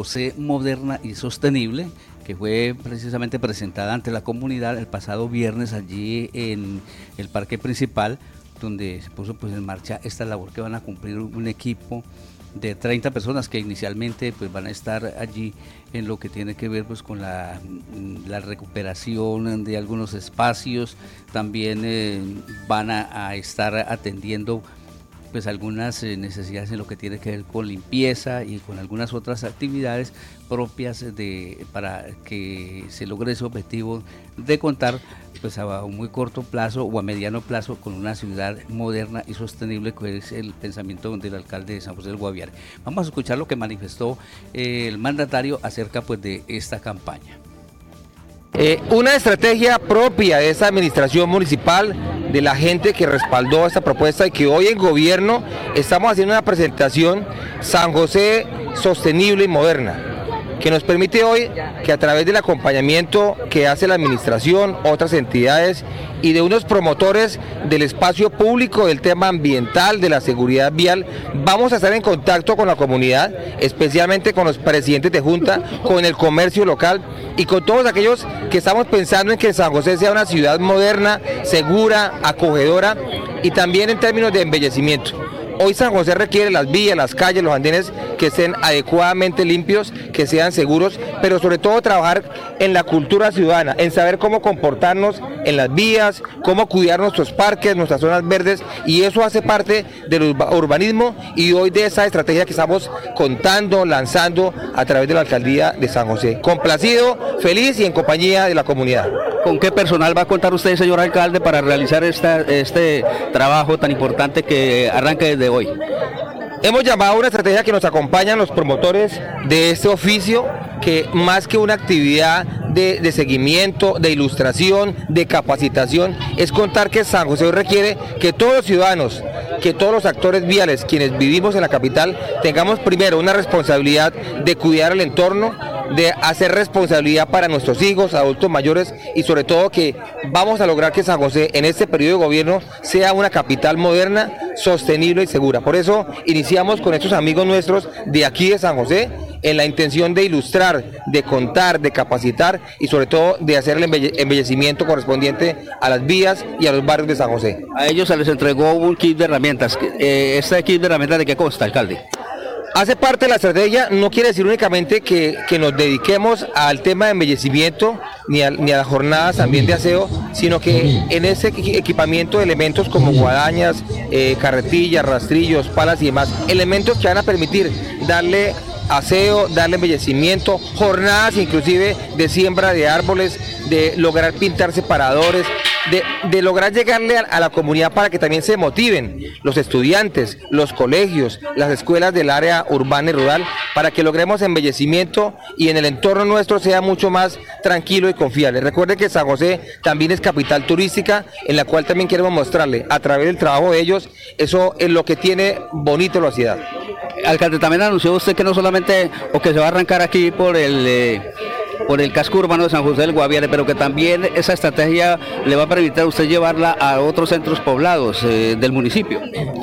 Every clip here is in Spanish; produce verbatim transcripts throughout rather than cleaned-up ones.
José moderna y sostenible, que fue precisamente presentada ante la comunidad el pasado viernes allí en el parque principal, donde se puso pues en marcha esta labor que van a cumplir un equipo de treinta personas que inicialmente pues van a estar allí en lo que tiene que ver pues con la, la recuperación de algunos espacios. También eh, van a, a estar atendiendo pues algunas eh, necesidades en lo que tiene que ver con limpieza y con algunas otras actividades propias de para que se logre ese objetivo de contar pues a un muy corto plazo o a mediano plazo con una ciudad moderna y sostenible, que es el pensamiento del alcalde de San José del Guaviare. Vamos a escuchar lo que manifestó eh, el mandatario acerca pues de esta campaña. Eh, una estrategia propia de esta administración municipal, de la gente que respaldó esta propuesta y que hoy en gobierno estamos haciendo una presentación San José sostenible y moderna, que nos permite hoy que a través del acompañamiento que hace la administración, otras entidades y de unos promotores del espacio público, del tema ambiental, de la seguridad vial, vamos a estar en contacto con la comunidad, especialmente con los presidentes de junta, con el comercio local y con todos aquellos que estamos pensando en que San José sea una ciudad moderna, segura, acogedora y también en términos de embellecimiento. Hoy San José requiere las vías, las calles, los andenes que estén adecuadamente limpios, que sean seguros, pero sobre todo trabajar en la cultura ciudadana, en saber cómo comportarnos en las vías, cómo cuidar nuestros parques, nuestras zonas verdes, y eso hace parte del urbanismo y hoy de esa estrategia que estamos contando, lanzando a través de la alcaldía de San José. Complacido, feliz y en compañía de la comunidad. ¿Con qué personal va a contar usted, señor alcalde, para realizar esta, este trabajo tan importante que arranca desde hoy? Hemos llamado a una estrategia que nos acompañan los promotores de este oficio, que más que una actividad de, de seguimiento, de ilustración, de capacitación, es contar que San José hoy requiere que todos los ciudadanos, que todos los actores viales, quienes vivimos en la capital, tengamos primero una responsabilidad de cuidar el entorno, de hacer responsabilidad para nuestros hijos, adultos mayores y sobre todo que vamos a lograr que San José en este periodo de gobierno sea una capital moderna, sostenible y segura. Por eso iniciamos con estos amigos nuestros de aquí de San José en la intención de ilustrar, de contar, de capacitar y sobre todo de hacer el embelle embellecimiento correspondiente a las vías y a los barrios de San José. A ellos se les entregó un kit de herramientas. Eh, ¿Este kit de herramientas de qué consta, alcalde? Hace parte de la estrategia, no quiere decir únicamente que, que nos dediquemos al tema de embellecimiento ni a, ni a las jornadas también de aseo, sino que en ese equipamiento de elementos como guadañas, eh, carretillas, rastrillos, palas y demás, elementos que van a permitir darle aseo, darle embellecimiento, jornadas inclusive de siembra de árboles, de lograr pintar separadores, de, de lograr llegarle a, a la comunidad para que también se motiven los estudiantes, los colegios, las escuelas del área urbana y rural, para que logremos embellecimiento y en el entorno nuestro sea mucho más tranquilo y confiable. Recuerden que San José también es capital turística, en la cual también queremos mostrarle a través del trabajo de ellos, eso es lo que tiene bonito la ciudad. Alcalde, también anunció usted que no solamente, o que se va a arrancar aquí por el... Eh... por el casco urbano de San José del Guaviare, pero que también esa estrategia le va a permitir a usted llevarla a otros centros poblados eh, del municipio.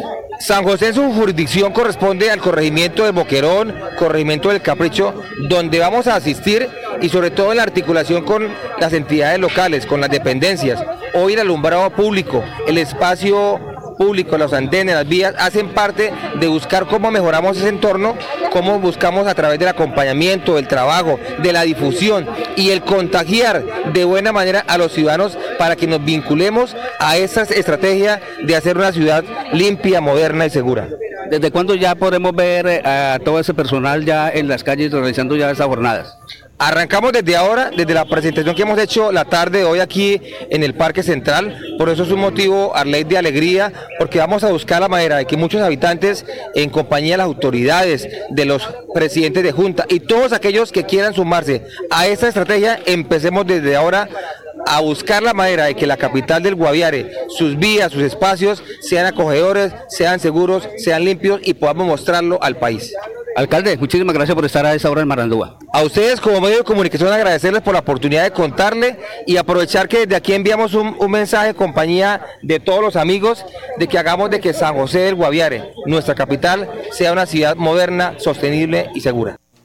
San José en su jurisdicción corresponde al corregimiento del Boquerón, corregimiento del Capricho, donde vamos a asistir y sobre todo en la articulación con las entidades locales, con las dependencias. Hoy el alumbrado público, el espacio público, los andenes, las vías, hacen parte de buscar cómo mejoramos ese entorno, cómo buscamos a través del acompañamiento, del trabajo, de la difusión y el contagiar de buena manera a los ciudadanos para que nos vinculemos a esa estrategia de hacer una ciudad limpia, moderna y segura. ¿Desde cuándo ya podemos ver a todo ese personal ya en las calles realizando ya esas jornadas? Arrancamos desde ahora, desde la presentación que hemos hecho la tarde de hoy aquí en el Parque Central, por eso es un motivo, Arley, de alegría, porque vamos a buscar la manera de que muchos habitantes, en compañía de las autoridades, de los presidentes de junta y todos aquellos que quieran sumarse a esta estrategia, empecemos desde ahora a buscar la manera de que la capital del Guaviare, sus vías, sus espacios, sean acogedores, sean seguros, sean limpios y podamos mostrarlo al país. Alcalde, muchísimas gracias por estar a esta hora en Marandúa. A ustedes como medio de comunicación agradecerles por la oportunidad de contarle y aprovechar que desde aquí enviamos un, un mensaje en compañía de todos los amigos de que hagamos de que San José del Guaviare, nuestra capital, sea una ciudad moderna, sostenible y segura.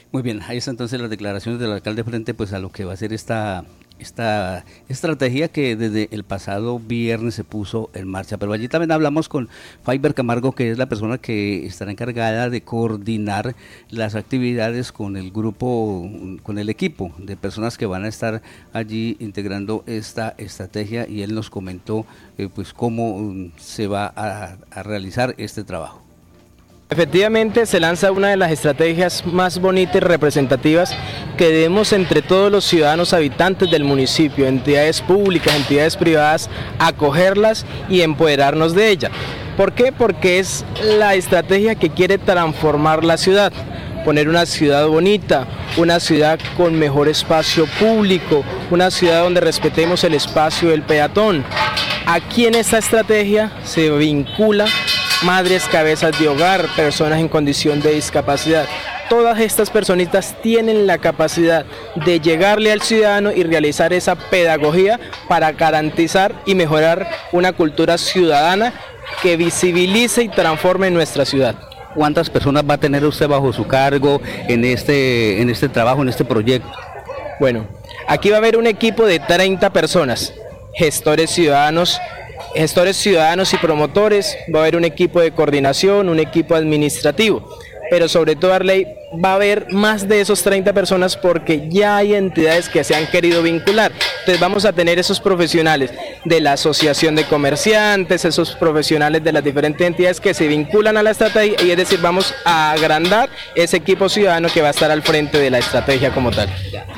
Muy bien, ahí están entonces las declaraciones del alcalde frente pues a lo que va a ser esta esta estrategia que desde el pasado viernes se puso en marcha. Pero allí también hablamos con Faiber Camargo, que es la persona que estará encargada de coordinar las actividades con el grupo, con el equipo de personas que van a estar allí integrando esta estrategia, y él nos comentó eh, pues cómo se va a, a realizar este trabajo. Efectivamente, se lanza una de las estrategias más bonitas y representativas que debemos entre todos los ciudadanos habitantes del municipio, entidades públicas, entidades privadas, acogerlas y empoderarnos de ella. ¿Por qué? Porque es la estrategia que quiere transformar la ciudad, poner una ciudad bonita, una ciudad con mejor espacio público, una ciudad donde respetemos el espacio del peatón. Aquí en esta estrategia se vincula madres cabezas de hogar, personas en condición de discapacidad. Todas estas personitas tienen la capacidad de llegarle al ciudadano y realizar esa pedagogía para garantizar y mejorar una cultura ciudadana que visibilice y transforme nuestra ciudad. ¿Cuántas personas va a tener usted bajo su cargo en este, en este trabajo, en este proyecto? Bueno, aquí va a haber un equipo de treinta personas, gestores ciudadanos, gestores ciudadanos y promotores, va a haber un equipo de coordinación, un equipo administrativo, pero sobre todo, Arley, va a haber más de esos treinta personas porque ya hay entidades que se han querido vincular. Entonces vamos a tener esos profesionales de la asociación de comerciantes, esos profesionales de las diferentes entidades que se vinculan a la estrategia, y es decir, vamos a agrandar ese equipo ciudadano que va a estar al frente de la estrategia como tal.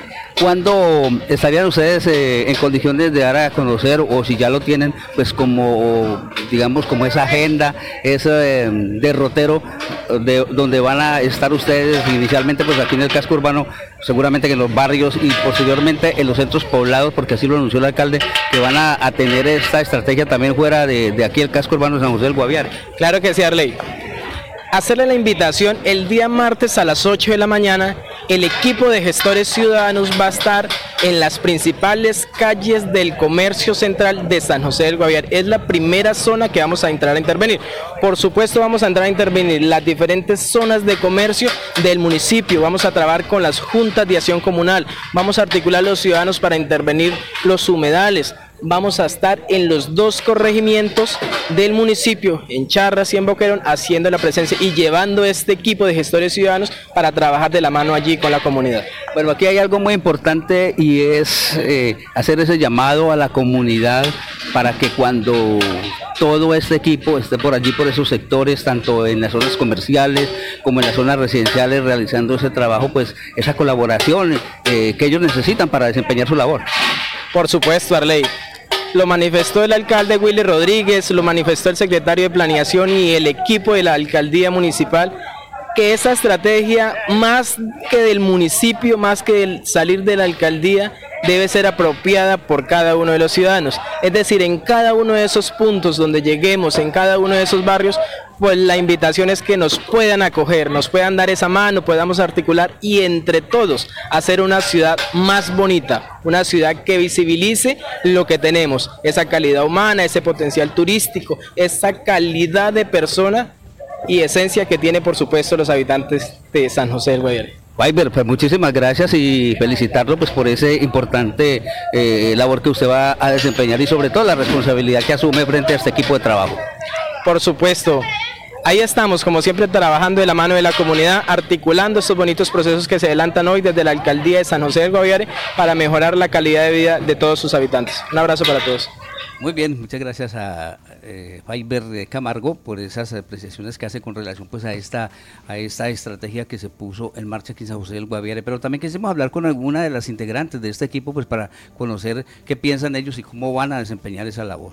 ¿Cuándo estarían ustedes eh, en condiciones de dar a conocer, o si ya lo tienen, pues como, digamos, como esa agenda, ese eh, derrotero de donde van a estar ustedes inicialmente, pues aquí en el casco urbano, seguramente que en los barrios y posteriormente en los centros poblados, porque así lo anunció el alcalde, que van a, a tener esta estrategia también fuera de, de aquí el casco urbano de San José del Guaviare? Claro que sí, Arley. Hacerle la invitación el día martes a las ocho de la mañana. El equipo de gestores ciudadanos va a estar en las principales calles del comercio central de San José del Guaviare. Es la primera zona que vamos a entrar a intervenir. Por supuesto, vamos a entrar a intervenir las diferentes zonas de comercio del municipio. Vamos a trabajar con las juntas de acción comunal. Vamos a articular a los ciudadanos para intervenir los humedales. Vamos a estar en los dos corregimientos del municipio, en Charras y en Boquerón, haciendo la presencia y llevando este equipo de gestores ciudadanos para trabajar de la mano allí con la comunidad. Bueno, aquí hay algo muy importante, y es eh, hacer ese llamado a la comunidad para que cuando todo este equipo esté por allí, por esos sectores, tanto en las zonas comerciales como en las zonas residenciales, realizando ese trabajo, pues esa colaboración eh, que ellos necesitan para desempeñar su labor. Por supuesto, Arley. Lo manifestó el alcalde Willy Rodríguez, lo manifestó el secretario de Planeación y el equipo de la alcaldía municipal, que esa estrategia, más que del municipio, más que del salir de la alcaldía, debe ser apropiada por cada uno de los ciudadanos. Es decir, en cada uno de esos puntos donde lleguemos, en cada uno de esos barrios, pues la invitación es que nos puedan acoger, nos puedan dar esa mano, podamos articular y entre todos hacer una ciudad más bonita, una ciudad que visibilice lo que tenemos, esa calidad humana, ese potencial turístico, esa calidad de persona y esencia que tiene, por supuesto, los habitantes de San José del Guaviare. Faiber, pues muchísimas gracias y felicitarlo pues por ese importante eh, labor que usted va a desempeñar, y sobre todo la responsabilidad que asume frente a este equipo de trabajo. Por supuesto, ahí estamos como siempre trabajando de la mano de la comunidad, articulando estos bonitos procesos que se adelantan hoy desde la alcaldía de San José del Guaviare para mejorar la calidad de vida de todos sus habitantes. Un abrazo para todos. Muy bien, muchas gracias a eh, Faiber Camargo por esas apreciaciones que hace con relación pues a esta a esta estrategia que se puso en marcha aquí en San José del Guaviare. Pero también quisimos hablar con alguna de las integrantes de este equipo pues para conocer qué piensan ellos y cómo van a desempeñar esa labor.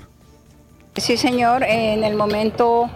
Sí, señor, en el momento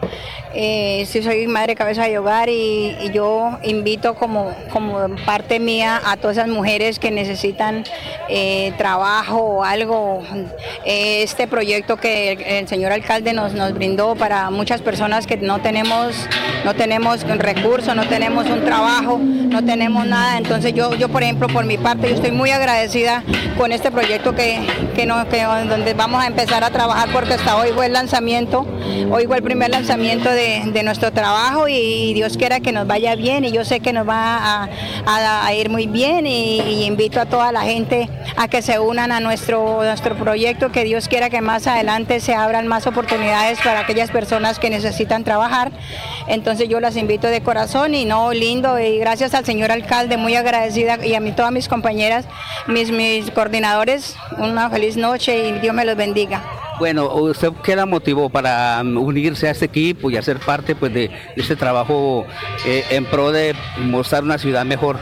eh, sí soy madre cabeza de hogar y, y yo invito como, como parte mía a todas esas mujeres que necesitan eh, trabajo o algo, eh, este proyecto que el, el señor alcalde nos, nos brindó para muchas personas que no tenemos, no tenemos recursos, no tenemos un trabajo, no tenemos nada. Entonces yo, yo por ejemplo, por mi parte, yo estoy muy agradecida con este proyecto que, que, no, que donde vamos a empezar a trabajar, porque hasta hoy fue el lanzamiento, hoy fue el primer lanzamiento de, de nuestro trabajo y, y Dios quiera que nos vaya bien, y yo sé que nos va a, a, a ir muy bien, y, y invito a toda la gente a que se unan a nuestro, nuestro proyecto, que Dios quiera que más adelante se abran más oportunidades para aquellas personas que necesitan trabajar. Entonces yo las invito de corazón, y no, lindo, y gracias al señor alcalde, muy agradecida, y a mí, todas mis compañeras, mis, mis coordinadores, una feliz noche y Dios me los bendiga. Bueno, ¿usted qué la motivó para unirse a este equipo y hacer parte pues de este trabajo eh, en pro de mostrar una ciudad mejor?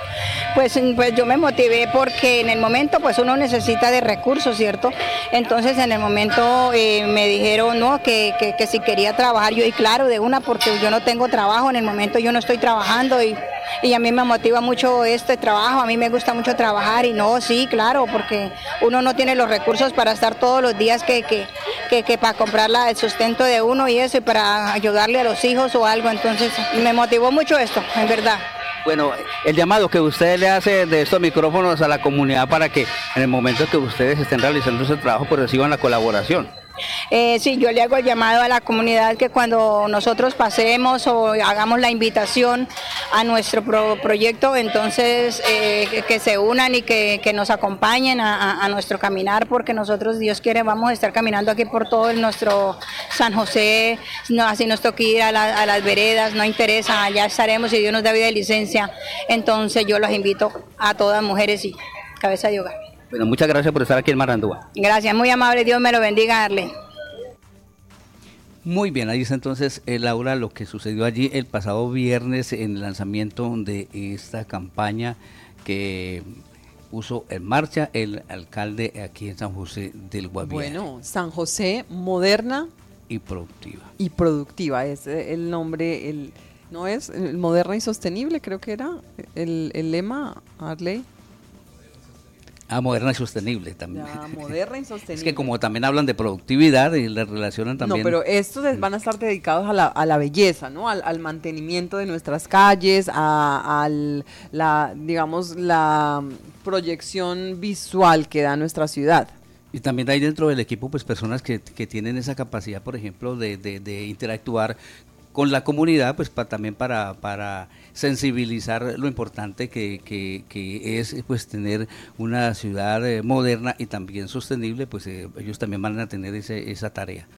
Pues, pues yo me motivé porque en el momento pues uno necesita de recursos, ¿cierto? Entonces en el momento eh, me dijeron no, que, que, que si quería trabajar, yo y claro, de una, porque yo no tengo trabajo, en el momento yo no estoy trabajando, y, y a mí me motiva mucho este trabajo, a mí me gusta mucho trabajar, y no, sí, claro, porque uno no tiene los recursos para estar todos los días que, que, que, que para comprar la, el sustento de uno y eso, y para ayudarle a los hijos o algo. Entonces me motivó mucho esto, en verdad. Bueno, el llamado que usted le hace de estos micrófonos a la comunidad para que en el momento que ustedes estén realizando ese trabajo pues reciban la colaboración. Eh, sí, yo le hago el llamado a la comunidad que cuando nosotros pasemos o hagamos la invitación a nuestro pro proyecto, entonces eh, que, que se unan y que, que nos acompañen a, a, a nuestro caminar, porque nosotros, Dios quiere, vamos a estar caminando aquí por todo el nuestro San José, no, así nos toca ir a, la, a las veredas, no interesa, allá estaremos si Dios nos da vida y licencia. Entonces yo los invito a todas mujeres y cabeza de hogar. Bueno, muchas gracias por estar aquí en Marandúa. Gracias, muy amable, Dios me lo bendiga, Arlen. Muy bien, ahí está entonces, eh, Laura, lo que sucedió allí el pasado viernes en el lanzamiento de esta campaña que puso en marcha el alcalde aquí en San José del Guaviare. Bueno, San José, moderna y productiva. Y productiva, es el nombre, el no es el moderna y sostenible, creo que era el, el lema, Arley. Ah, moderna y sostenible también. Ya, moderna y sostenible. Es que como también hablan de productividad y le relacionan también. No, pero estos van a estar dedicados a la, a la belleza, ¿no? Al, al mantenimiento de nuestras calles, a, a la, digamos, la proyección visual que da nuestra ciudad. Y también hay dentro del equipo pues personas que, que tienen esa capacidad, por ejemplo, de, de, de interactuar con la comunidad, pues pa, también para, para sensibilizar lo importante que, que, que es pues tener una ciudad eh, moderna y también sostenible, pues eh, ellos también van a tener ese, esa tarea.